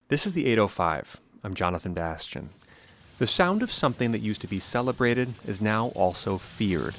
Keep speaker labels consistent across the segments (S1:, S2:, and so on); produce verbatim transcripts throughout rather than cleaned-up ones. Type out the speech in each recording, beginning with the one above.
S1: This is the eight oh five. I'm Jonathan Bastian. The sound of something that used to be celebrated is now also feared.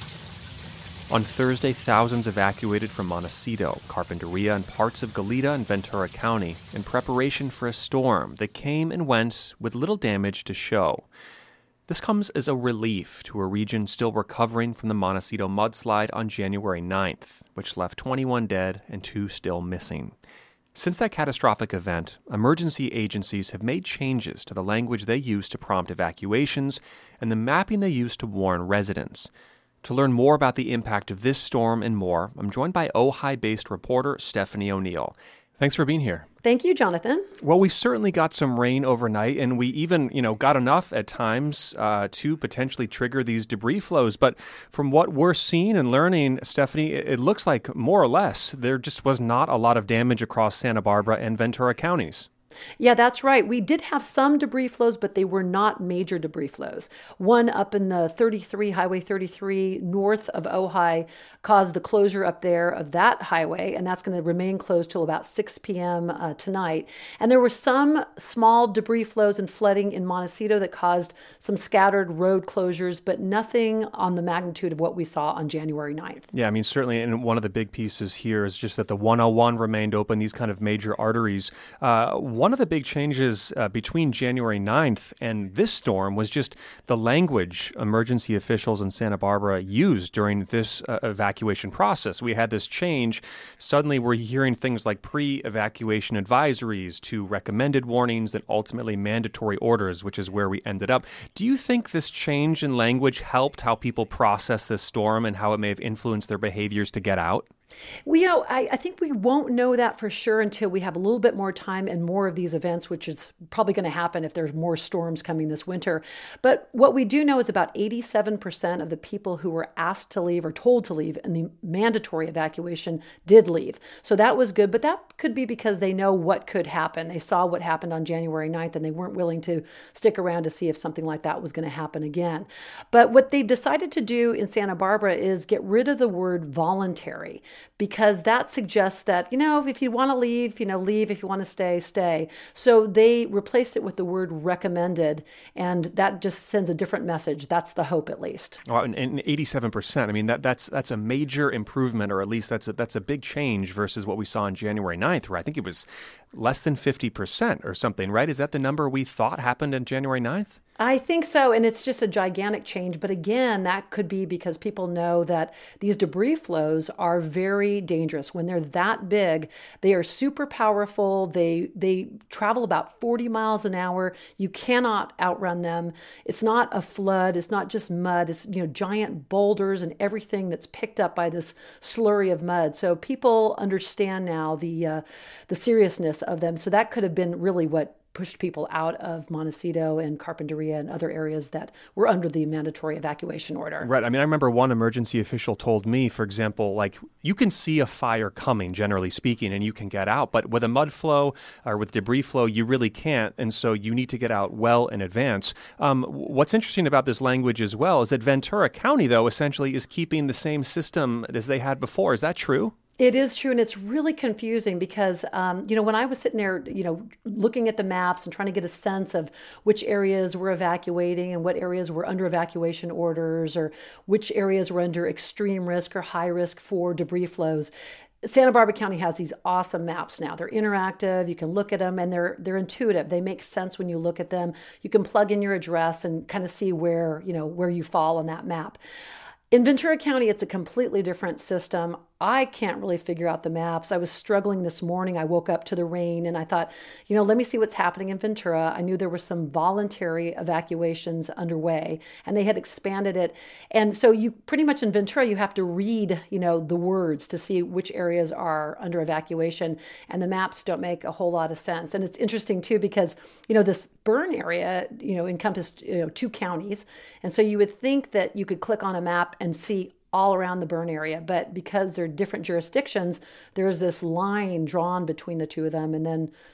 S1: On Thursday, thousands evacuated from Montecito, Carpinteria, and parts of Goleta and Ventura County in preparation for a storm that came and went with little damage to show. This comes as a relief to a region still recovering from the Montecito mudslide on January ninth, which left twenty-one dead and two still missing. Since that catastrophic event, emergency agencies have made changes to the language they use to prompt evacuations and the mapping they use to warn residents. To learn more about the impact of this storm and more, I'm joined by Ojai-based reporter Stephanie O'Neill. Thanks for being here.
S2: Thank you, Jonathan.
S1: Well, we certainly got some rain overnight, and we even, you know, got enough at times uh, to potentially trigger these debris flows. But from what we're seeing and learning, Stephanie, it looks like more or less there just was not a lot of damage across Santa Barbara and Ventura counties.
S2: Yeah, that's right. We did have some debris flows, but they were not major debris flows. One up in the thirty-three, Highway thirty-three, north of Ojai, caused the closure up there of that highway, and that's going to remain closed till about six p.m. Uh, tonight. And there were some small debris flows and flooding in Montecito that caused some scattered road closures, but nothing on the magnitude of what we saw on January ninth.
S1: Yeah, I mean, certainly, and one of the big pieces here is just that the one oh one remained open, these kind of major arteries. Uh, One of the big changes uh, between January ninth and this storm was just the language emergency officials in Santa Barbara used during this uh, evacuation process. We had this change. Suddenly we're hearing things like pre-evacuation advisories to recommended warnings and ultimately mandatory orders, which is where we ended up. Do you think this change in language helped how people process this storm and how it may have influenced their behaviors to get out?
S2: Well, you know, I, I think we won't know that for sure until we have a little bit more time and more of these events, which is probably going to happen if there's more storms coming this winter. But what we do know is about eighty-seven percent of the people who were asked to leave or told to leave in the mandatory evacuation did leave. So that was good, but that could be because they know what could happen. They saw what happened on January ninth and they weren't willing to stick around to see if something like that was going to happen again. But what they've decided to do in Santa Barbara is get rid of the word voluntary, because that suggests that, you know, if you want to leave, you know, leave. If you want to stay, stay. So they replaced it with the word recommended, and that just sends a different message. That's the hope, at least.
S1: Well, and, and eighty-seven percent, I mean, that that's that's a major improvement, or at least that's a, that's a big change versus what we saw on January ninth, where I think it was less than fifty percent or something, right? Is that the number we thought happened on January ninth?
S2: I think so, and it's just a gigantic change. But again, that could be because people know that these debris flows are very dangerous. When they're that big, they are super powerful. They they travel about forty miles an hour. You cannot outrun them. It's not a flood. It's not just mud. It's, you know, giant boulders and everything that's picked up by this slurry of mud. So people understand now the uh, the seriousness of them. So that could have been really what pushed people out of Montecito and Carpinteria and other areas that were under the mandatory evacuation order.
S1: Right. I mean, I remember one emergency official told me, for example, like, you can see a fire coming, generally speaking, and you can get out. But with a mud flow or with debris flow, you really can't. And so you need to get out well in advance. Um, what's interesting about this language as well is that Ventura County, though, essentially is keeping the same system as they had before. Is that true?
S2: It is true, and it's really confusing because, um, you know, when I was sitting there, you know, looking at the maps and trying to get a sense of which areas were evacuating and what areas were under evacuation orders or which areas were under extreme risk or high risk for debris flows, Santa Barbara County has these awesome maps now. They're interactive. You can look at them, and they're they're intuitive. They make sense when you look at them. You can plug in your address and kind of see where, you know, where you fall on that map. In Ventura County, it's a completely different system. I can't really figure out the maps. I was struggling this morning. I woke up to the rain and I thought, you know, let me see what's happening in Ventura. I knew there were some voluntary evacuations underway and they had expanded it. And so you pretty much in Ventura, you have to read, you know, the words to see which areas are under evacuation, and the maps don't make a whole lot of sense. And it's interesting too, because, you know, this burn area, you know, encompassed, you know, two counties. And so you would think that you could click on a map and see all around the burn area. But because they're different jurisdictions, there's this line drawn between the two of them. And then,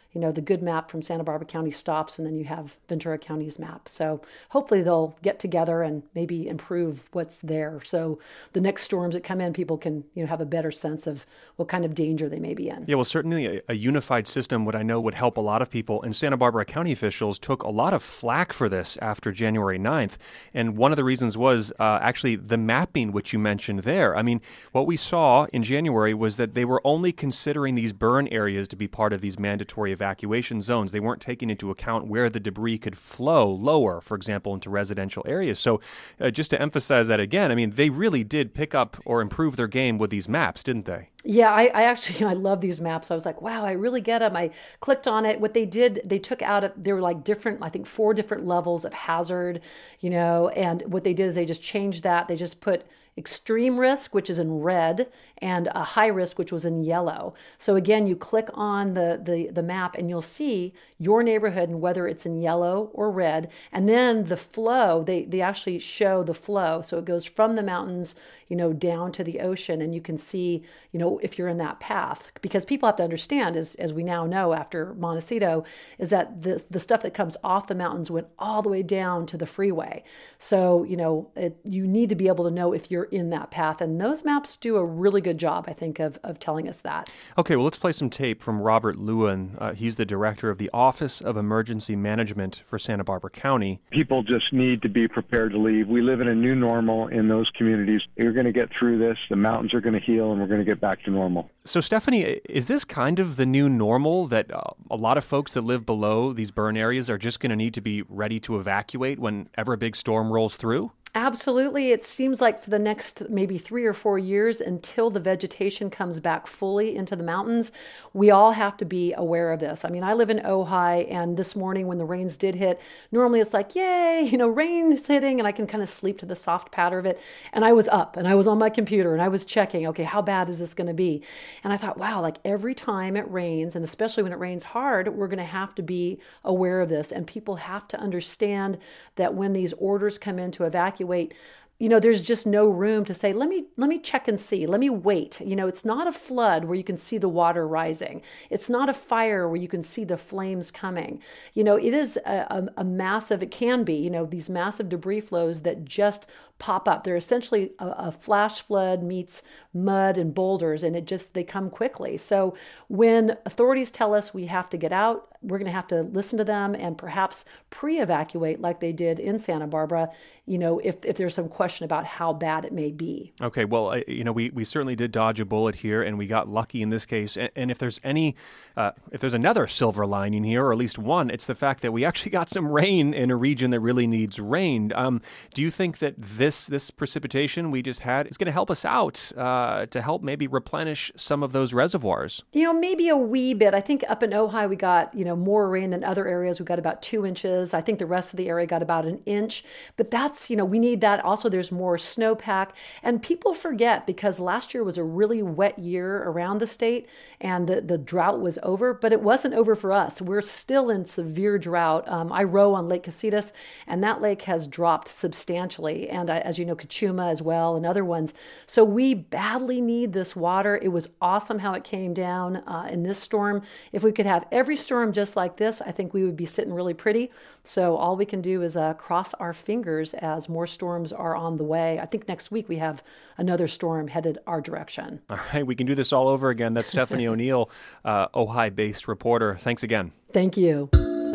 S2: you know, the good map from Santa Barbara County stops, and then you have Ventura County's map. So hopefully they'll get together and maybe improve what's there. So the next storms that come in, people can, you know, have a better sense of what kind of danger they may be in.
S1: Yeah, well, certainly a, a unified system would, I know, would help a lot of people. And Santa Barbara County officials took a lot of flack for this after January ninth. And one of the reasons was uh, actually the mapping, which you mentioned there. I mean, what we saw in January was that they were only considering these burn areas to be part of these mandatory evacuation zones. They weren't taking into account where the debris could flow lower, for example, into residential areas. So uh, just to emphasize that again, I mean, they really did pick up or improve their game with these maps, didn't they?
S2: Yeah, I, I actually, I love these maps. I was like, wow, I really get them. I clicked on it. What they did, they took out, a, there were like different, I think four different levels of hazard, you know, and what they did is they just changed that. They just put extreme risk, which is in red, and a high risk, which was in yellow. So again, you click on the, the, the map and you'll see your neighborhood and whether it's in yellow or red. And then the flow, they, they actually show the flow. So it goes from the mountains, you know, down to the ocean, and you can see, you know, if you're in that path. Because people have to understand, as, as we now know after Montecito, is that the, the stuff that comes off the mountains went all the way down to the freeway. So, you know, it, you need to be able to know if you're in that path. And those maps do a really good job, I think, of, of telling us that.
S1: Okay, well, let's play some tape from Robert Lewin. Uh, he's the director of the Office of Emergency Management for Santa Barbara County.
S3: People just need to be prepared to leave. We live in a new normal in those communities. You're going to get through this. The mountains are going to heal, and we're going to get back to normal.
S1: So, Stephanie, is this kind of the new normal that uh, a lot of folks that live below these burn areas are just going to need to be ready to evacuate whenever a big storm rolls through?
S2: Absolutely. It seems like for the next maybe three or four years until the vegetation comes back fully into the mountains, we all have to be aware of this. I mean, I live in Ojai, and this morning when the rains did hit, normally it's like, yay, you know, rain is hitting, and I can kind of sleep to the soft patter of it. And I was up and I was on my computer and I was checking, okay, how bad is this going to be? And I thought, wow, like every time it rains, and especially when it rains hard, we're going to have to be aware of this. And people have to understand that when these orders come in to evacuate, Wait, you know, there's just no room to say, let me let me check and see. Let me wait. You know, it's not a flood where you can see the water rising. It's not a fire where you can see the flames coming. You know, it is a, a, a massive, it can be, you know, these massive debris flows that just pop up. They're essentially a, a flash flood meets mud and boulders, and it just, they come quickly. So when authorities tell us we have to get out, we're going to have to listen to them and perhaps pre-evacuate like they did in Santa Barbara, you know, if, if there's some question about how bad it may be.
S1: Okay, well, uh, you know, we, we certainly did dodge a bullet here, and we got lucky in this case. And, and if there's any, uh, if there's another silver lining here, or at least one, it's the fact that we actually got some rain in a region that really needs rain. Um, do you think that this this precipitation we just had is going to help us out uh, to help maybe replenish some of those reservoirs?
S2: You know, maybe a wee bit. I think up in Ojai we got, you know, more rain than other areas. We got about two inches. I think the rest of the area got about an inch. But that's, you know, we need that. Also, there's more snowpack. And people forget, because last year was a really wet year around the state and the, the drought was over, but it wasn't over for us. We're still in severe drought. Um, I row on Lake Casitas, and that lake has dropped substantially. And I, as you know, Kachuma as well, and other ones. So we badly need this water. It was awesome how it came down uh, in this storm. If we could have every storm just like this, I think we would be sitting really pretty. So all we can do is uh, cross our fingers as more storms are on the way. I think next week we have another storm headed our direction.
S1: All right, we can do this all over again. That's Stephanie O'Neill, uh, Ojai-based reporter. Thanks again.
S2: Thank you.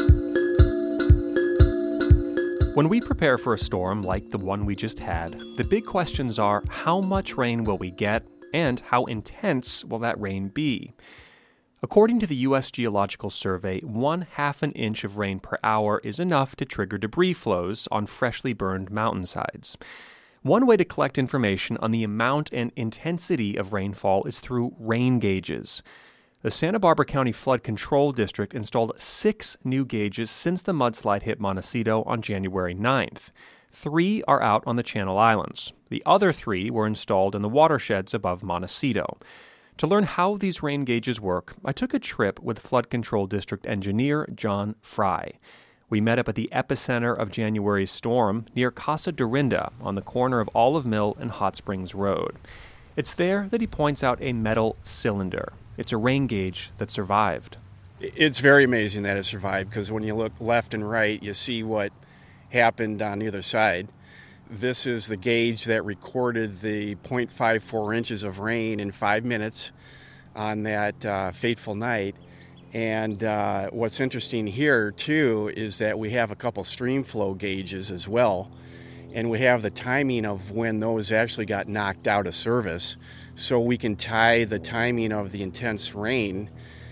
S1: When we prepare for a storm like the one we just had, the big questions are, how much rain will we get, and how intense will that rain be? According to the U S Geological Survey, one half an inch of rain per hour is enough to trigger debris flows on freshly burned mountainsides. One way to collect information on the amount and intensity of rainfall is through rain gauges. The Santa Barbara County Flood Control District installed six new gauges since the mudslide hit Montecito on January ninth. Three are out on the Channel Islands. The other three were installed in the watersheds above Montecito. To learn how these rain gauges work, I took a trip with Flood Control District engineer John Fry. We met up at the epicenter of January's storm near Casa Dorinda on the corner of Olive Mill and Hot Springs Road. It's there that he points out a metal cylinder. It's a rain gauge that survived.
S4: It's very amazing that it survived, because when you look left and right, you see what happened on either side. This is the gauge that recorded the zero point five four inches of rain in five minutes on that uh, fateful night. And uh, what's interesting here, too, is that we have a couple stream flow gauges as well. And we have the timing of when those actually got knocked out of service. So we can tie the timing of the intense rain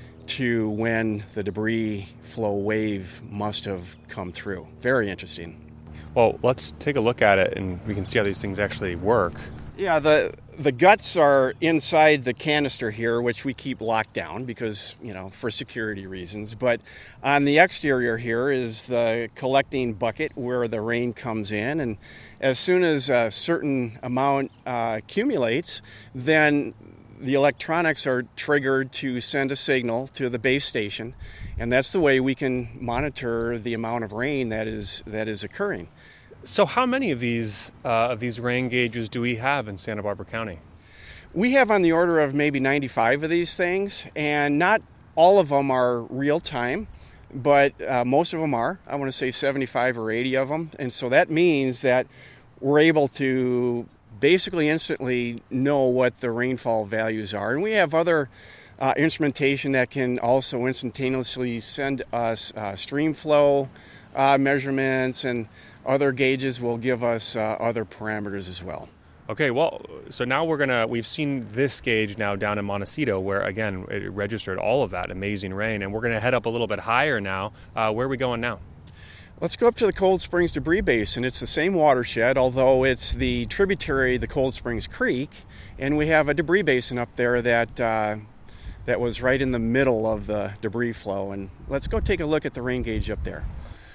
S4: to when the debris flow wave must have come through. Very interesting.
S1: Well, let's take a look at it and we can see how these things actually work.
S4: Yeah, the the guts are inside the canister here, which we keep locked down because, you know, for security reasons. But on the exterior here is the collecting bucket where the rain comes in. And as soon as a certain amount uh, accumulates, then the electronics are triggered to send a signal to the base station. And that's the way we can monitor the amount of rain that is that is occurring.
S1: So how many of these uh, of these rain gauges do we have in Santa Barbara County?
S4: We have on the order of maybe ninety-five of these things, and not all of them are real time, but uh, most of them are. I want to say seventy-five or eighty of them. And so that means that we're able to basically instantly know what the rainfall values are. And we have other uh, instrumentation that can also instantaneously send us uh, stream flow uh, measurements, and other gauges will give us uh, other parameters as well.
S1: Okay, well, so now we're gonna, we've seen this gauge now down in Montecito where, again, it registered all of that amazing rain, and we're gonna head up a little bit higher now. Uh, where are we going now?
S4: Let's go up to the Cold Springs Debris Basin. It's the same watershed, although it's the tributary, the Cold Springs Creek, and we have a debris basin up there that uh, that was right in the middle of the debris flow. And let's go take a look at the rain gauge up there.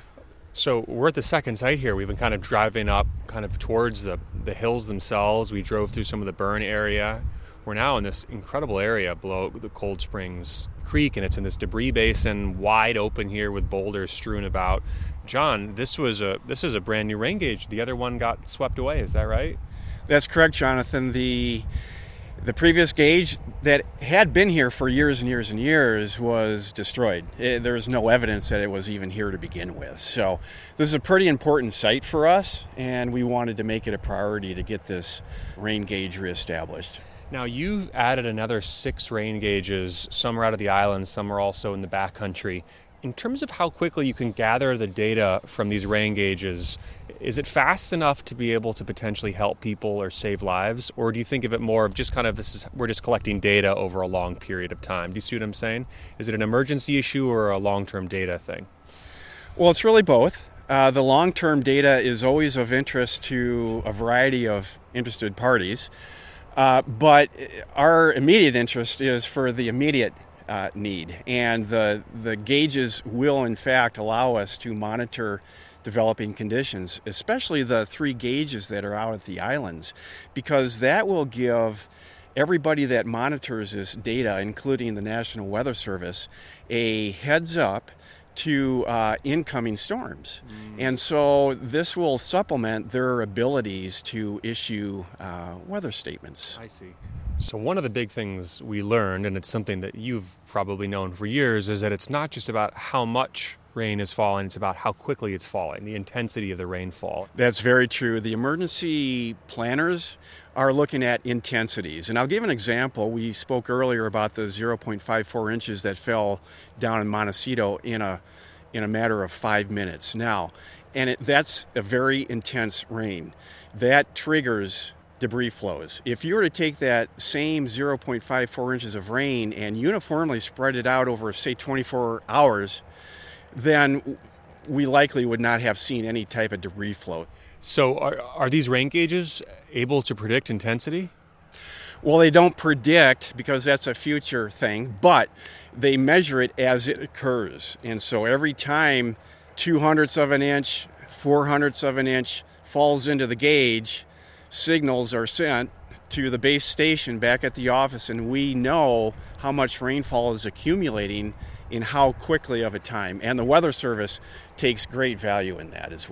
S1: So we're at the second site here. We've been kind of driving up kind of towards the, the hills themselves. We drove through some of the burn area. We're now in this incredible area below the Cold Springs Creek, and it's in this debris basin, wide open here with boulders strewn about. John, this was a this is a brand new rain gauge. The other one got swept away, is that right?
S4: That's correct, Jonathan. The The previous gauge that had been here for years and years and years was destroyed. It, there's no evidence that it was even here to begin with. So this is a pretty important site for us, and we wanted to make it a priority to get this rain gauge reestablished.
S1: Now, you've added another six rain gauges. Some are out of the islands, some are also in the backcountry. In terms of how quickly you can gather the data from these rain gauges, is it fast enough to be able to potentially help people or save lives? Or do you think of it more of just kind of this is we're just collecting data over a long period of time? Do you see what I'm saying? Is it an emergency issue or a long-term data thing?
S4: Well, it's really both. Uh, the long-term data is always of interest to a variety of interested parties. Uh, but our immediate interest is for the immediate Uh, need, and the the gauges will in fact allow us to monitor developing conditions, especially the three gauges that are out at the islands, because that will give everybody that monitors this data, including the National Weather Service, a heads up to uh, incoming storms. Mm. And so this will supplement their abilities to issue uh, weather statements.
S1: I see. So one of the big things we learned, and it's something that you've probably known for years, is that it's not just about how much rain is falling, it's about how quickly it's falling, the intensity of the rainfall.
S4: That's very true. The emergency planners are looking at intensities. And I'll give an example. We spoke earlier about the zero point five four inches that fell down in Montecito in a in a matter of five minutes. Now, and it, that's a very intense rain. That triggers debris flows. If you were to take that same zero point five four inches of rain and uniformly spread it out over, say, twenty-four hours, then we likely would not have seen any type of debris flow.
S1: So are, are these rain gauges able to predict intensity?
S4: Well, they don't predict because that's a future thing, but they measure it as it occurs. And so every time two hundredths of an inch, four hundredths of an inch falls into the gauge, signals are sent to the base station back at the office, and we know how much rainfall is accumulating in how quickly of a time. And the Weather Service takes great value in that as well.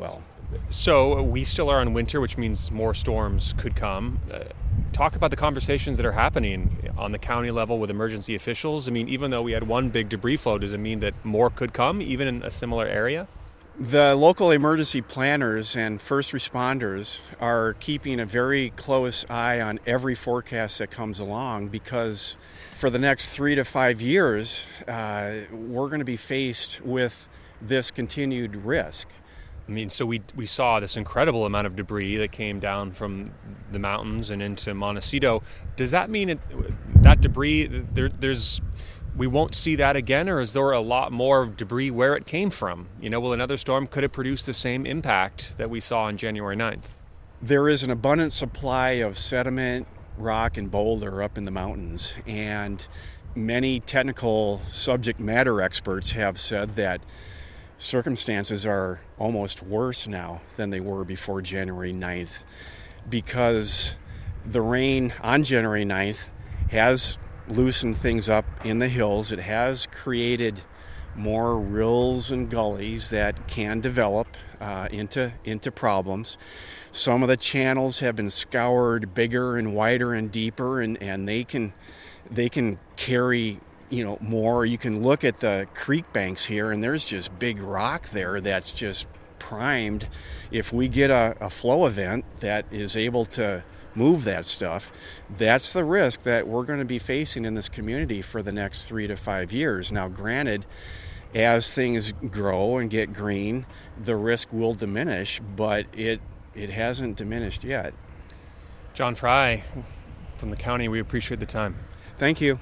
S1: So we still are in winter, which means more storms could come. Uh, talk about the conversations that are happening on the county level with emergency officials. I mean, even though we had one big debris flow, does it mean that more could come, even in a similar area?
S4: The local emergency planners and first responders are keeping a very close eye on every forecast that comes along, because for the next three to five years, uh, we're going to be faced with this continued risk.
S1: I mean, so we we saw this incredible amount of debris that came down from the mountains and into Montecito. Does that mean it, that debris, there, there's, we won't see that again, or is there a lot more debris where it came from? You know, will another storm, could it produce the same impact that we saw on January ninth?
S4: There is an abundant supply of sediment, rock, and boulder up in the mountains, and many technical subject matter experts have said that circumstances are almost worse now than they were before January ninth, because the rain on January ninth has loosened things up in the hills. It has created more rills and gullies that can develop uh, into into problems. Some of the channels have been scoured bigger and wider and deeper, and, and they can they can carry you know more. You can look at the creek banks here, and there's just big rock there that's just primed. If we get a, a flow event that is able to move that stuff, that's the risk that we're going to be facing in this community for the next three to five years. Now, granted, as things grow and get green, the risk will diminish, but it it hasn't diminished yet.
S1: John Fry from the county, we appreciate the time.
S4: Thank you.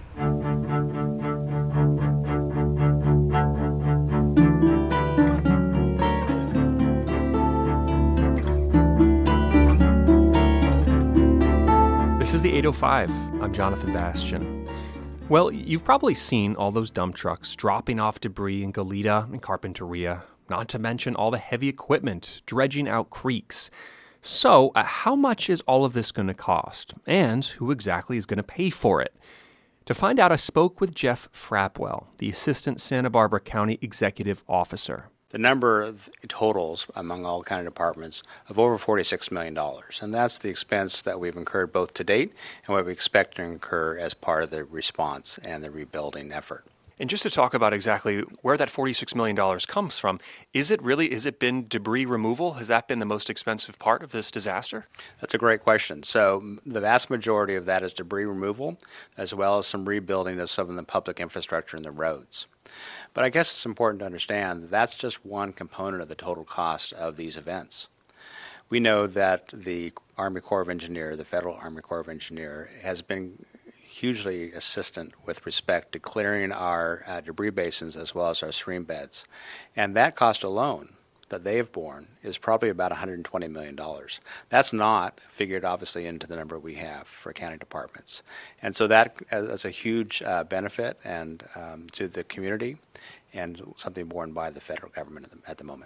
S1: This is the eight oh five. I'm Jonathan Bastian. Well, you've probably seen all those dump trucks dropping off debris in Goleta and Carpinteria, not to mention all the heavy equipment dredging out creeks. So, uh, how much is all of this going to cost? And who exactly is going to pay for it? To find out, I spoke with Jeff Frapwell, the Assistant Santa Barbara County Executive Officer.
S5: The number of totals among all county departments of over forty-six million dollars. And that's the expense that we've incurred both to date and what we expect to incur as part of the response and the rebuilding effort.
S1: And just to talk about exactly where that forty-six million dollars comes from, is it really, has it been debris removal? Has that been the most expensive part of this disaster?
S5: That's a great question. So the vast majority of that is debris removal, as well as some rebuilding of some of the public infrastructure and the roads. But I guess it's important to understand that that's just one component of the total cost of these events. We know that the Army Corps of Engineers, the Federal Army Corps of Engineers, has been hugely assistant with respect to clearing our uh, debris basins as well as our stream beds. And that cost alone that they've borne is probably about one hundred twenty million dollars. That's not figured obviously into the number we have for county departments. And so that is a huge uh, benefit and um, to the community and something borne by the federal government at the, at the moment.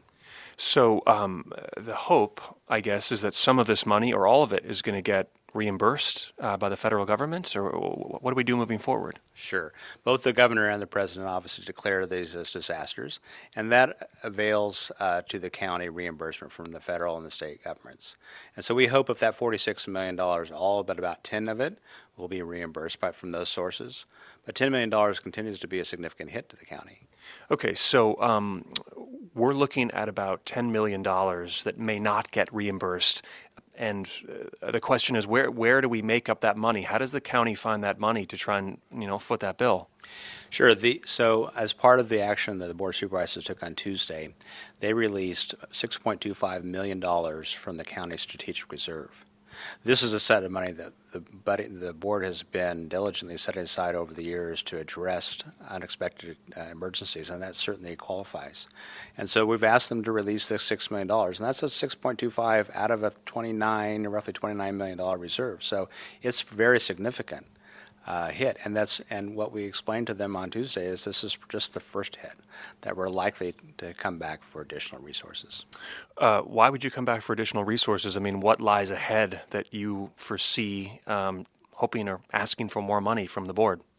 S1: So um, the hope, I guess, is that some of this money or all of it is going to get reimbursed uh, by the federal government, or what do we do moving forward?
S5: Sure. Both the governor and the president obviously declare these as disasters, and that avails uh, to the county reimbursement from the federal and the state governments. And so we hope if that forty-six million dollars, all but about ten of it will be reimbursed by, from those sources. But ten million dollars continues to be a significant hit to the county.
S1: Okay, so um, we're looking at about ten million dollars that may not get reimbursed. And uh, the question is, where where do we make up that money? How does the county find that money to try and, you know, foot that bill?
S5: Sure. The, so as part of the action that the Board of Supervisors took on Tuesday, they released six point two five million dollars from the county strategic reserve. This is a set of money that the, budget, the board has been diligently setting aside over the years to address unexpected uh, emergencies, and that certainly qualifies. And so we've asked them to release this six million dollars, and that's a six point two five out of a twenty-nine, roughly twenty-nine million dollars reserve. So it's very significant. Uh, hit, and that's and what we explained to them on Tuesday is this is just the first hit, that we're likely to come back for additional resources.
S1: Uh, why would you come back for additional resources? I mean, what lies ahead that you foresee um, hoping or asking for more money from the board?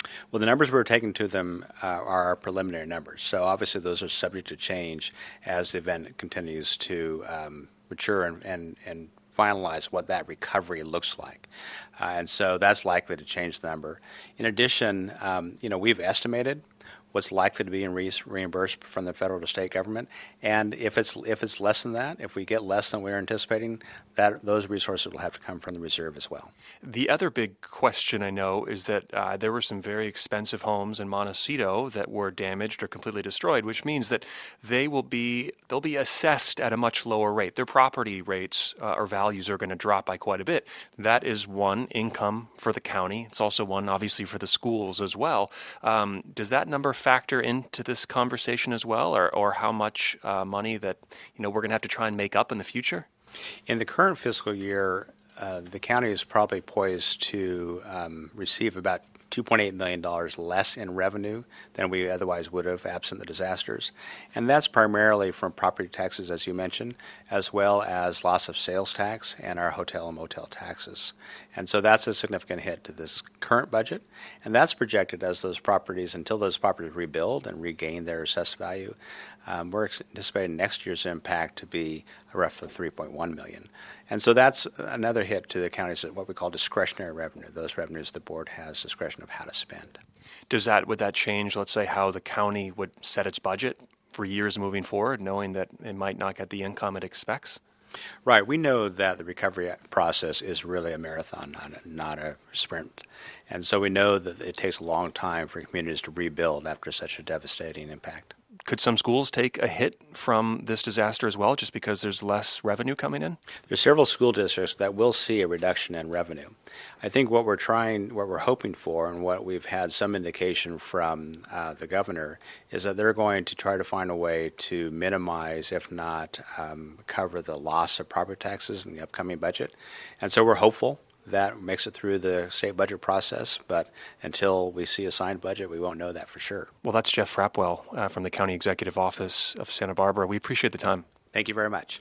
S5: Well, the numbers we're taking to them uh, are our preliminary numbers. So obviously those are subject to change as the event continues to um, mature and, and, and finalize what that recovery looks like. Uh, and so that's likely to change the number. In addition, um, you know, we've estimated what's likely to be re- reimbursed from the federal to state government. And if it's if it's less than that, if we get less than we're anticipating, that those resources will have to come from the reserve as well.
S1: The other big question I know is that uh, there were some very expensive homes in Montecito that were damaged or completely destroyed, which means that they will be they'll be assessed at a much lower rate. Their property rates uh, or values are going to drop by quite a bit. That is one income for the county. It's also one, obviously, for the schools as well. Um, does that number factor into this conversation as well, or or how much uh, money that you know we're going to have to try and make up in the future?
S5: In the current fiscal year, uh, the county is probably poised to um, receive about two point eight million dollars less in revenue than we otherwise would have absent the disasters. And that's primarily from property taxes, as you mentioned, as well as loss of sales tax and our hotel and motel taxes. And so that's a significant hit to this current budget. And that's projected as those properties, until those properties rebuild and regain their assessed value, um, we're anticipating next year's impact to be roughly three point one million dollars. And so that's another hit to the county's what we call discretionary revenue, those revenues the board has discretion of how to spend.
S1: Does that, would that change, let's say, how the county would set its budget for years moving forward, knowing that it might not get the income it expects?
S5: Right. We know that the recovery process is really a marathon, not a, not a sprint. And so we know that it takes a long time for communities to rebuild after such a devastating impact.
S1: Could some schools take a hit from this disaster as well, just because there's less revenue coming in?
S5: There's several school districts that will see a reduction in revenue. I think what we're trying, what we're hoping for, and what we've had some indication from uh, the governor, is that they're going to try to find a way to minimize, if not um, cover the loss of property taxes in the upcoming budget. And so we're hopeful that makes it through the state budget process, but until we see a signed budget, we won't know that for sure.
S1: Well, that's Jeff Frapwell uh, from the County Executive Office of Santa Barbara. We appreciate the time.
S5: Thank you very much.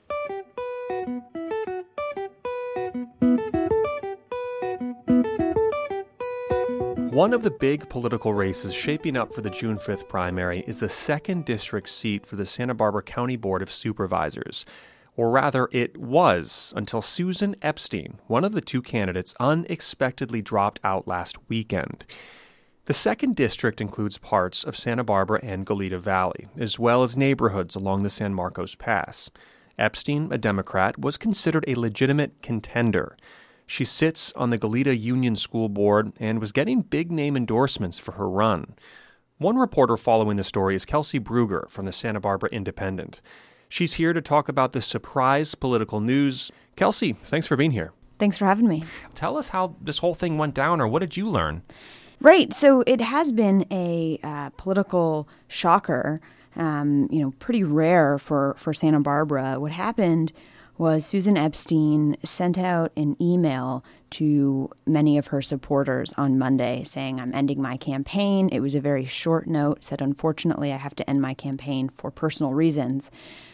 S1: One of the big political races shaping up for the June fifth primary is the second district seat for the Santa Barbara County Board of Supervisors. Or rather, it was, until Susan Epstein, one of the two candidates, unexpectedly dropped out last weekend. The second district includes parts of Santa Barbara and Goleta Valley, as well as neighborhoods along the San Marcos Pass. Epstein, a Democrat, was considered a legitimate contender. She sits on the Goleta Union School Board and was getting big-name endorsements for her run. One reporter following the story is Kelsey Bruger from the Santa Barbara Independent. She's here to talk about the surprise political news. Kelsey, thanks for being here.
S6: Thanks for having me.
S1: Tell us how this whole thing went down, or what did you learn?
S6: Right. So it has been a uh, political shocker, um, you know, pretty rare for, for Santa Barbara. What happened was Susan Epstein sent out an email to many of her supporters on Monday saying, I'm ending my campaign. It was a very short note, said, unfortunately, I have to end my campaign for personal reasons.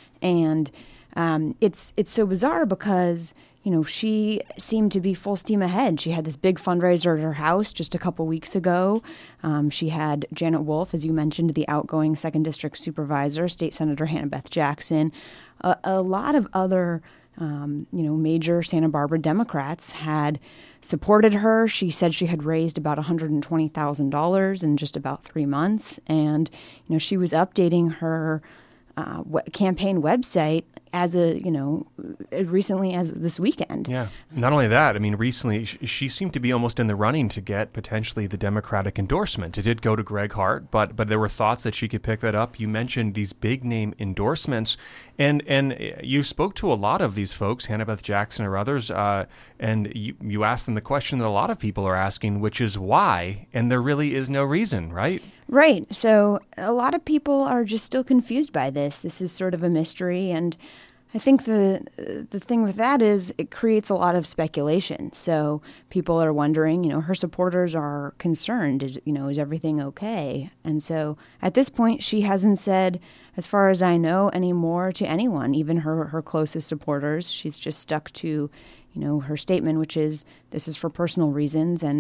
S6: And um, it's it's so bizarre because, you know, she seemed to be full steam ahead. She had this big fundraiser at her house just a couple weeks ago. Um, she had Janet Wolf, as you mentioned, the outgoing second district supervisor, State Senator Hannah Beth Jackson, a, a lot of other, um, you know, major Santa Barbara Democrats had supported her. She said she had raised about one hundred twenty thousand dollars in just about three months. And, you know, she was updating her Uh, campaign website as a, you know, recently as this weekend.
S1: Yeah. Not only that, I mean, recently sh- she seemed to be almost in the running to get potentially the Democratic endorsement. It did go to Greg Hart, but but there were thoughts that she could pick that up. You mentioned these big name endorsements, and and you spoke to a lot of these folks, Hannah Beth Jackson or others, uh, and you, you asked them the question that a lot of people are asking, which is why, and there really is no reason, right?
S6: Right. So a lot of people are just still confused by this. This is sort of a mystery. And I think the the thing with that is it creates a lot of speculation. So people are wondering, you know, her supporters are concerned. Is, you know, is everything okay? And so at this point, she hasn't said, as far as I know, any more to anyone, even her, her closest supporters. She's just stuck to, you know, her statement, which is this is for personal reasons. And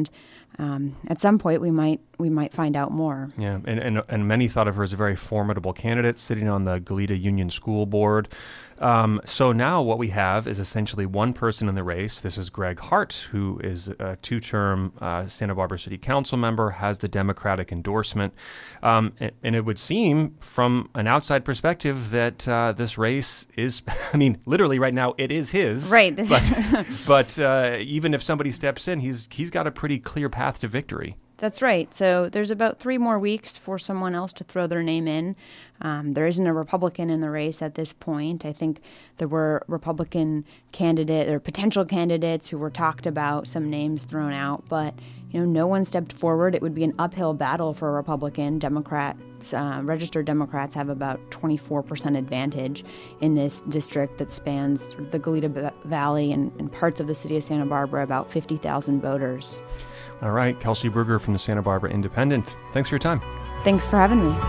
S6: um, at some point we might we might find out more.
S1: Yeah, and, and and many thought of her as a very formidable candidate, sitting on the Goleta Union School Board. Um, so now what we have is essentially one person in the race. This is Greg Hart, who is a two-term uh, Santa Barbara City Council member, has the Democratic endorsement. Um, and, and it would seem from an outside perspective that uh, this race is, I mean, literally right now it is his.
S6: Right.
S1: But, but uh, even if somebody steps in, he's he's got a pretty clear path to victory.
S6: That's right. So there's about three more weeks for someone else to throw their name in. Um, there isn't a Republican in the race at this point. I think there were Republican candidate or potential candidates who were talked about, some names thrown out, but you know, no one stepped forward. It would be an uphill battle for a Republican. Democrats, uh, registered Democrats have about twenty-four percent advantage in this district that spans the Goleta Valley and, and parts of the city of Santa Barbara, about fifty thousand voters.
S1: All right, Kelsey Brugger from the Santa Barbara Independent. Thanks for your time.
S6: Thanks for having me.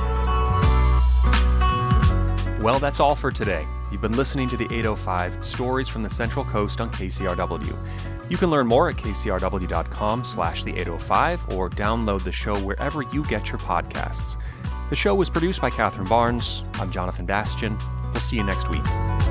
S1: Well, that's all for today. You've been listening to the eight oh five Stories from the Central Coast on K C R W. You can learn more at kcrw.com slash the 805 or download the show wherever you get your podcasts. The show was produced by Catherine Barnes. I'm Jonathan Bastian. We'll see you next week.